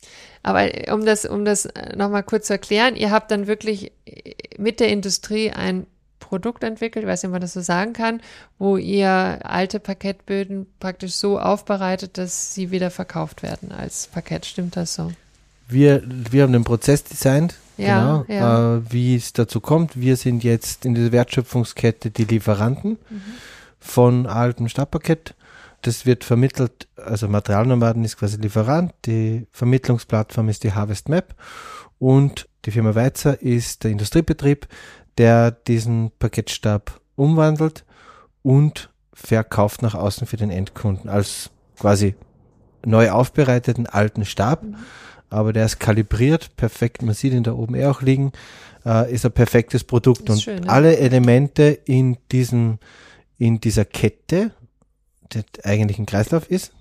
Aber um das nochmal kurz zu erklären, ihr habt dann wirklich mit der Industrie ein Produkt entwickelt, ich weiß nicht, ob man das so sagen kann, wo ihr alte Parkettböden praktisch so aufbereitet, dass sie wieder verkauft werden als Parkett. Stimmt das so? Wir haben den Prozess designt, ja, wie es dazu kommt. Wir sind jetzt in dieser Wertschöpfungskette die Lieferanten von altem Stabparkett. Das wird vermittelt, also Materialnomaden ist quasi Lieferant, die Vermittlungsplattform ist die Harvest Map und die Firma Weizer ist der Industriebetrieb, der diesen Parkettstab umwandelt und verkauft nach außen für den Endkunden als quasi neu aufbereiteten alten Stab. Aber der ist kalibriert, perfekt, man sieht ihn da oben auch liegen, ist ein perfektes Produkt. Und schön, ne? Alle Elemente in dieser Kette, der eigentlich ein Kreislauf ist,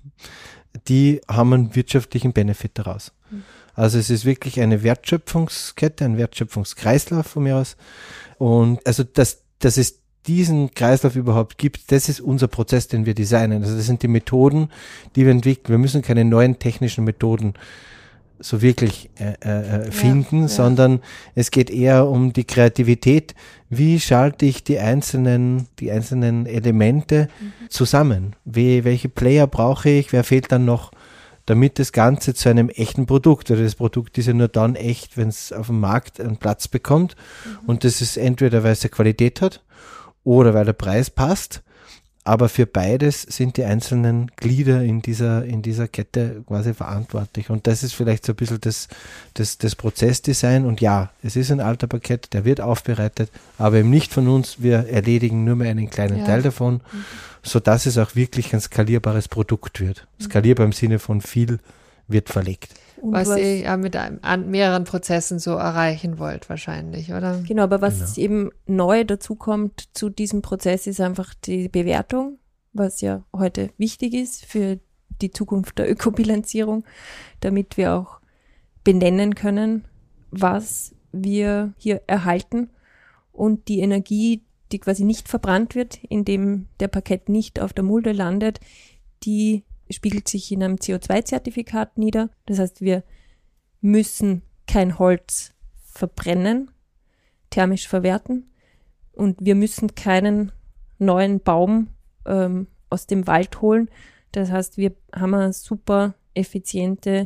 die haben einen wirtschaftlichen Benefit daraus. Also es ist wirklich eine Wertschöpfungskette, ein Wertschöpfungskreislauf von mir aus. Und also dass es diesen Kreislauf überhaupt gibt, das ist unser Prozess, den wir designen. Also das sind die Methoden, die wir entwickeln. Wir müssen keine neuen technischen Methoden so wirklich finden, sondern es geht eher um die Kreativität. Wie schalte ich die einzelnen Elemente zusammen? Welche Player brauche ich? Wer fehlt dann noch, damit das Ganze zu einem echten Produkt, oder das Produkt ist ja nur dann echt, wenn es auf dem Markt einen Platz bekommt und das ist entweder, weil es eine Qualität hat oder weil der Preis passt. Aber für beides sind die einzelnen Glieder in dieser Kette quasi verantwortlich. Und das ist vielleicht so ein bisschen das Prozessdesign. Und ja, es ist ein alter Parkett, der wird aufbereitet, aber eben nicht von uns. Wir erledigen nur mehr einen kleinen Teil davon, sodass es auch wirklich ein skalierbares Produkt wird. Skalierbar im Sinne von viel wird verlegt. Was ihr ja mit mehreren Prozessen so erreichen wollt wahrscheinlich, oder? Genau, aber was eben neu dazu kommt zu diesem Prozess ist einfach die Bewertung, was ja heute wichtig ist für die Zukunft der Ökobilanzierung, damit wir auch benennen können, was wir hier erhalten und die Energie, die quasi nicht verbrannt wird, indem der Parkett nicht auf der Mulde landet, die spiegelt sich in einem CO2-Zertifikat nieder. Das heißt, wir müssen kein Holz verbrennen, thermisch verwerten und wir müssen keinen neuen Baum aus dem Wald holen. Das heißt, wir haben eine super effiziente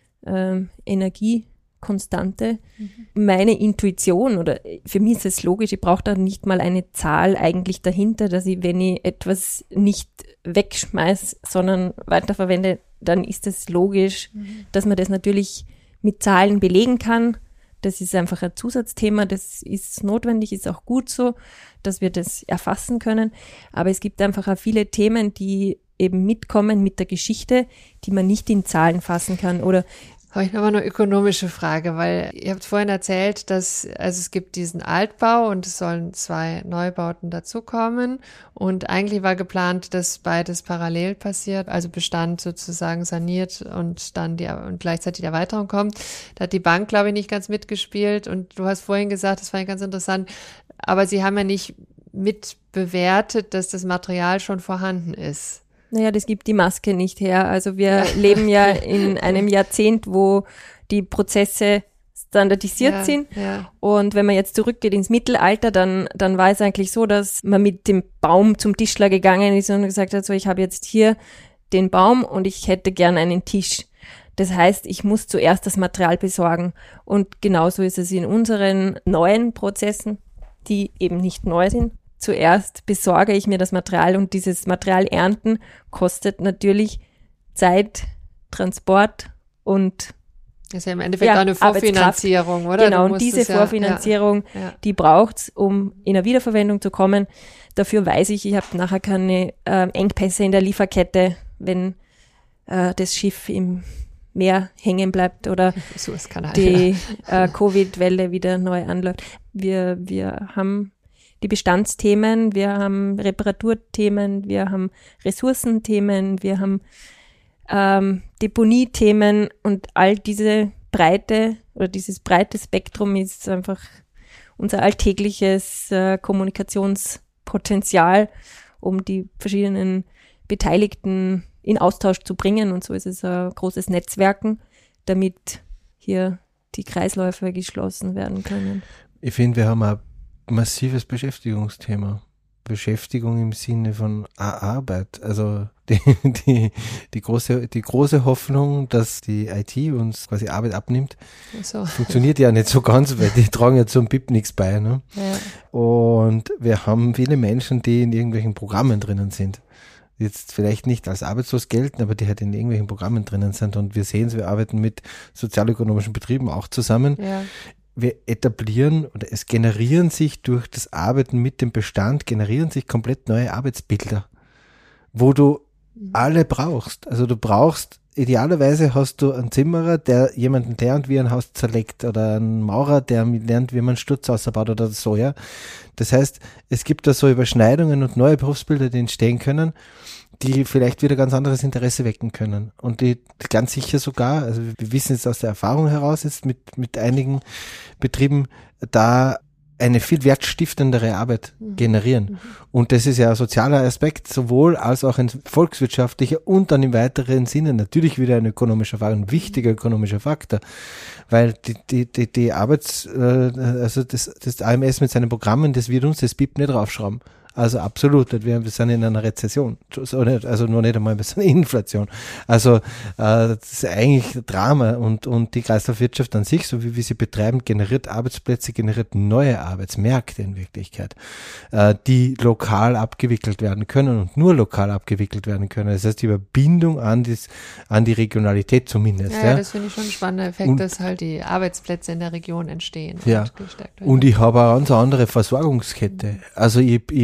Energiekonstante. Meine Intuition, oder für mich ist es logisch, ich brauche da nicht mal eine Zahl eigentlich dahinter, dass ich, wenn ich etwas nicht wegschmeiß, sondern weiterverwende, dann ist es logisch, dass man das natürlich mit Zahlen belegen kann. Das ist einfach ein Zusatzthema, das ist notwendig, ist auch gut so, dass wir das erfassen können. Aber es gibt einfach auch viele Themen, die eben mitkommen mit der Geschichte, die man nicht in Zahlen fassen kann. Oder habe ich nochmal eine ökonomische Frage, weil ihr habt vorhin erzählt, dass es gibt diesen Altbau und es sollen 2 Neubauten dazukommen und eigentlich war geplant, dass beides parallel passiert, also Bestand sozusagen saniert und dann und gleichzeitig die Erweiterung kommt. Da hat die Bank, glaube ich, nicht ganz mitgespielt und du hast vorhin gesagt, das fand ich ganz interessant, aber sie haben ja nicht mitbewertet, dass das Material schon vorhanden ist. Naja, das gibt die Maske nicht her. Also wir leben ja in einem Jahrzehnt, wo die Prozesse standardisiert sind. Ja. Und wenn man jetzt zurückgeht ins Mittelalter, dann war es eigentlich so, dass man mit dem Baum zum Tischler gegangen ist und gesagt hat, so, ich habe jetzt hier den Baum und ich hätte gern einen Tisch. Das heißt, ich muss zuerst das Material besorgen. Und genauso ist es in unseren neuen Prozessen, die eben nicht neu sind. Zuerst besorge ich mir das Material und dieses Material ernten kostet natürlich Zeit, Transport und das ist ja im Endeffekt auch eine Vorfinanzierung, oder? Genau, und diese Vorfinanzierung, die braucht's, um in eine Wiederverwendung zu kommen. Dafür weiß ich habe nachher keine Engpässe in der Lieferkette, wenn das Schiff im Meer hängen bleibt oder die Covid-Welle wieder neu anläuft. Wir haben die Bestandsthemen, wir haben Reparaturthemen, wir haben Ressourcenthemen, wir haben Deponiethemen und all diese Breite oder dieses breite Spektrum ist einfach unser alltägliches Kommunikationspotenzial, um die verschiedenen Beteiligten in Austausch zu bringen und so ist es ein großes Netzwerken, damit hier die Kreisläufe geschlossen werden können. Ich finde, wir haben ein massives Beschäftigungsthema. Beschäftigung im Sinne von Arbeit. Also die große Hoffnung, dass die IT uns quasi Arbeit abnimmt, funktioniert ja nicht so ganz, weil die tragen ja zum BIP nichts bei. Ne? Ja. Und wir haben viele Menschen, die in irgendwelchen Programmen drinnen sind. Jetzt vielleicht nicht als arbeitslos gelten, aber die halt in irgendwelchen Programmen drinnen sind. Und wir sehen es, wir arbeiten mit sozialökonomischen Betrieben auch zusammen. Ja. Wir etablieren oder es generieren sich durch das Arbeiten mit dem Bestand, generieren sich komplett neue Arbeitsbilder, wo du alle brauchst. Also du brauchst, idealerweise hast du einen Zimmerer, der jemanden lernt, wie er ein Haus zerlegt, oder einen Maurer, der lernt, wie man einen Sturz ausbaut oder so, ja. Das heißt, es gibt da so Überschneidungen und neue Berufsbilder, die entstehen können, die vielleicht wieder ganz anderes Interesse wecken können. Und die ganz sicher sogar, also wir wissen jetzt aus der Erfahrung heraus jetzt mit einigen Betrieben, da eine viel wertstiftendere Arbeit generieren. Und das ist ja ein sozialer Aspekt, sowohl als auch ein volkswirtschaftlicher und dann im weiteren Sinne natürlich wieder ein ökonomischer Faktor, ein wichtiger ökonomischer Faktor, weil die also das AMS mit seinen Programmen, das wird uns das BIP nicht draufschrauben. Also absolut, wir sind in einer Rezession, also nur nicht einmal, wir sind in Inflation. Also das ist eigentlich ein Drama und die Kreislaufwirtschaft an sich, so wie wir sie betreiben, generiert Arbeitsplätze, generiert neue Arbeitsmärkte in Wirklichkeit, die lokal abgewickelt werden können und nur lokal abgewickelt werden können. Das heißt, die Überbindung an die Regionalität zumindest. Ja, das finde ich schon ein spannender Effekt, dass halt die Arbeitsplätze in der Region entstehen. Ja, und gestärkt werden. Und ich habe auch eine ganz andere Versorgungskette. Also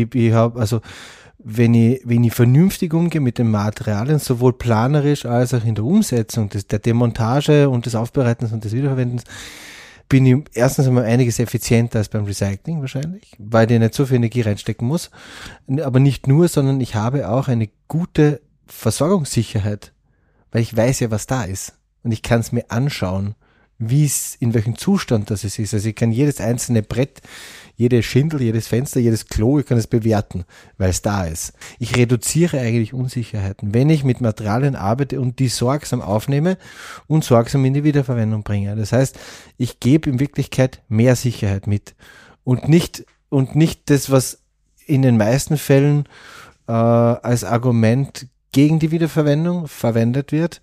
wenn ich vernünftig umgehe mit den Materialien, sowohl planerisch als auch in der Umsetzung, der Demontage und des Aufbereitens und des Wiederverwendens, bin ich erstens einmal einiges effizienter als beim Recycling wahrscheinlich, weil ich nicht so viel Energie reinstecken muss. Aber nicht nur, sondern ich habe auch eine gute Versorgungssicherheit, weil ich weiß ja, was da ist. Und ich kann es mir anschauen, in welchem Zustand das ist. Also ich kann jedes einzelne Brett, jede Schindel, jedes Fenster, jedes Klo, ich kann es bewerten, weil es da ist. Ich reduziere eigentlich Unsicherheiten, wenn ich mit Materialien arbeite und die sorgsam aufnehme und sorgsam in die Wiederverwendung bringe. Das heißt, ich gebe in Wirklichkeit mehr Sicherheit mit und nicht das, was in den meisten Fällen als Argument gegen die Wiederverwendung verwendet wird,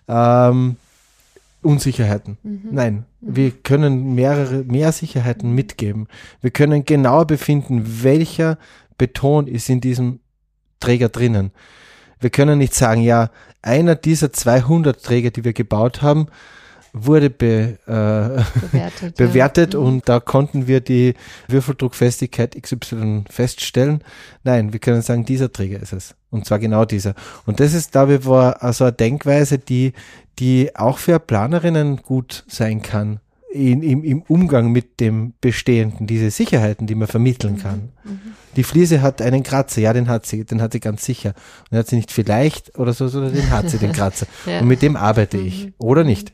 Unsicherheiten. Nein, wir können mehr Sicherheiten mitgeben. Wir können genau befinden, welcher Beton ist in diesem Träger drinnen. Wir können nicht sagen, ja, einer dieser 200 Träger, die wir gebaut haben, wurde bewertet und da konnten wir die Würfeldruckfestigkeit XY feststellen. Nein, wir können sagen, dieser Träger ist es. Und zwar genau dieser. Und das ist, glaube ich, war also eine Denkweise, die auch für Planerinnen gut sein kann, im Umgang mit dem Bestehenden, diese Sicherheiten, die man vermitteln kann. Die Fliese hat einen Kratzer, ja, den hat sie ganz sicher. Und den hat sie nicht vielleicht oder so, sondern den hat sie, den Kratzer. Ja. Und mit dem arbeite ich. Oder nicht?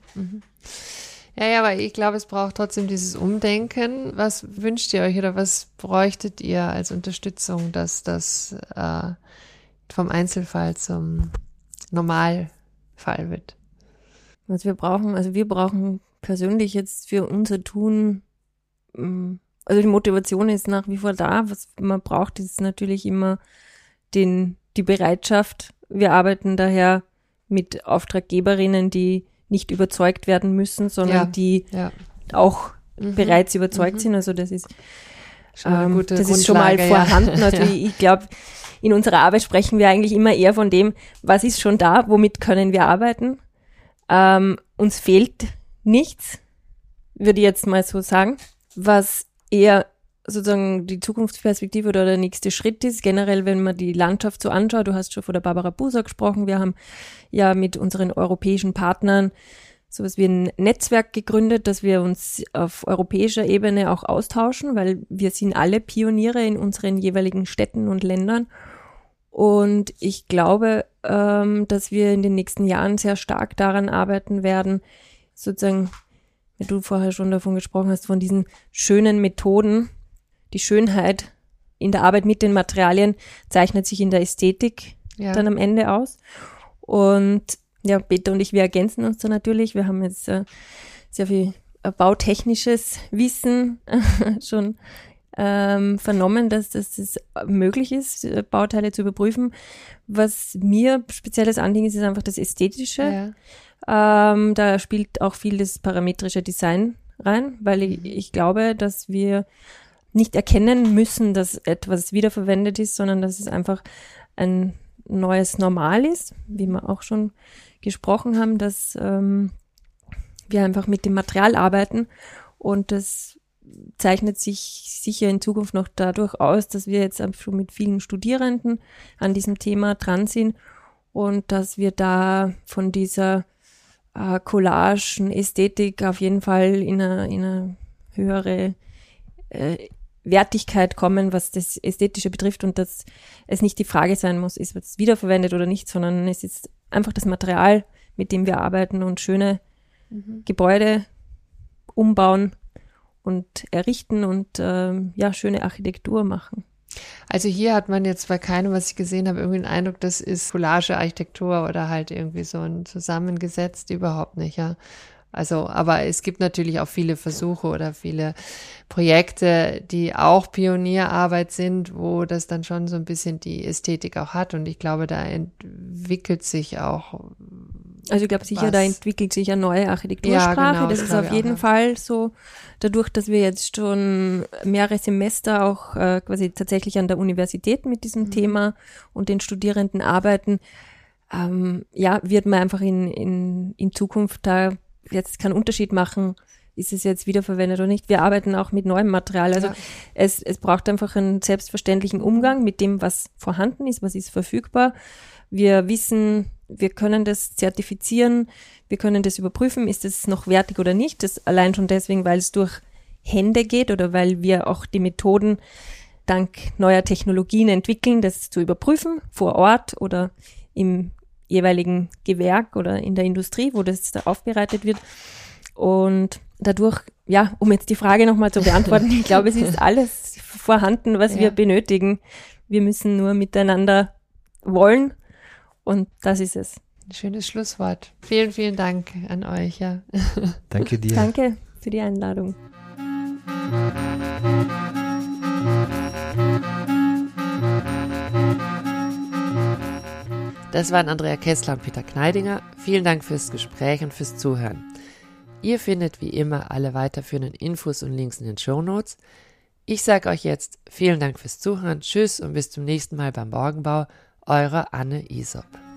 Ja, aber ich glaube, es braucht trotzdem dieses Umdenken. Was wünscht ihr euch oder was bräuchtet ihr als Unterstützung, dass das vom Einzelfall zum Normalfall wird? Was wir brauchen persönlich jetzt für unser Tun, also die Motivation ist nach wie vor da. Was man braucht, ist natürlich immer die Bereitschaft. Wir arbeiten daher mit Auftraggeberinnen, die nicht überzeugt werden müssen, sondern die auch bereits überzeugt sind. Also das ist das ist schon mal vorhanden. Also ich glaube, in unserer Arbeit sprechen wir eigentlich immer eher von dem, was ist schon da, womit können wir arbeiten. Uns fehlt nichts, würde ich jetzt mal so sagen, was eher sozusagen die Zukunftsperspektive oder der nächste Schritt ist. Generell, wenn man die Landschaft so anschaut, du hast schon von der Barbara Buser gesprochen, wir haben ja mit unseren europäischen Partnern sowas wie ein Netzwerk gegründet, dass wir uns auf europäischer Ebene auch austauschen, weil wir sind alle Pioniere in unseren jeweiligen Städten und Ländern. Und ich glaube, dass wir in den nächsten Jahren sehr stark daran arbeiten werden, sozusagen, wie du vorher schon davon gesprochen hast, von diesen schönen Methoden. Die Schönheit in der Arbeit mit den Materialien zeichnet sich in der Ästhetik dann am Ende aus. Und ja, Peter und ich, wir ergänzen uns da natürlich. Wir haben jetzt sehr viel bautechnisches Wissen schon vernommen, dass das möglich ist, Bauteile zu überprüfen. Was mir spezielles Anliegen ist einfach das Ästhetische. Ja. Da spielt auch viel das parametrische Design rein, weil ich glaube, dass wir nicht erkennen müssen, dass etwas wiederverwendet ist, sondern dass es einfach ein neues Normal ist, wie wir auch schon gesprochen haben, dass wir einfach mit dem Material arbeiten und das zeichnet sich sicher in Zukunft noch dadurch aus, dass wir jetzt schon mit vielen Studierenden an diesem Thema dran sind und dass wir da von dieser Collagen-Ästhetik auf jeden Fall in eine höhere Wertigkeit kommen, was das Ästhetische betrifft und dass es nicht die Frage sein muss, ist es wiederverwendet oder nicht, sondern es ist einfach das Material, mit dem wir arbeiten und schöne Gebäude umbauen und errichten und schöne Architektur machen. Also hier hat man jetzt bei keinem, was ich gesehen habe, irgendwie den Eindruck, das ist Collage-Architektur oder halt irgendwie so ein zusammengesetzt, überhaupt nicht, ja. Also, aber es gibt natürlich auch viele Versuche oder viele Projekte, die auch Pionierarbeit sind, wo das dann schon so ein bisschen die Ästhetik auch hat und ich glaube, da entwickelt sich auch also ich glaube sicher, da entwickelt sich eine neue Architektursprache. Ja, genau, das ist auf jeden Fall so, dadurch, dass wir jetzt schon mehrere Semester auch quasi tatsächlich an der Universität mit diesem Thema und den Studierenden arbeiten, wird man einfach in Zukunft da jetzt keinen Unterschied machen, ist es jetzt wiederverwendet oder nicht. Wir arbeiten auch mit neuem Material. Also es braucht einfach einen selbstverständlichen Umgang mit dem, was vorhanden ist, was ist verfügbar. Wir wissen, wir können das zertifizieren, wir können das überprüfen, ist es noch wertig oder nicht. Das allein schon deswegen, weil es durch Hände geht oder weil wir auch die Methoden dank neuer Technologien entwickeln, das zu überprüfen, vor Ort oder im jeweiligen Gewerk oder in der Industrie, wo das da aufbereitet wird. Und dadurch, um jetzt die Frage nochmal zu beantworten, ich glaube, es ist alles vorhanden, was wir benötigen. Wir müssen nur miteinander wollen und das ist es. Ein schönes Schlusswort. Vielen, vielen Dank an euch. Ja. Danke dir. Danke für die Einladung. Das waren Andrea Kessler und Peter Kneidinger. Vielen Dank fürs Gespräch und fürs Zuhören. Ihr findet wie immer alle weiterführenden Infos und Links in den Shownotes. Ich sage euch jetzt vielen Dank fürs Zuhören, tschüss und bis zum nächsten Mal beim Morgenbau. Eure Anne Isop.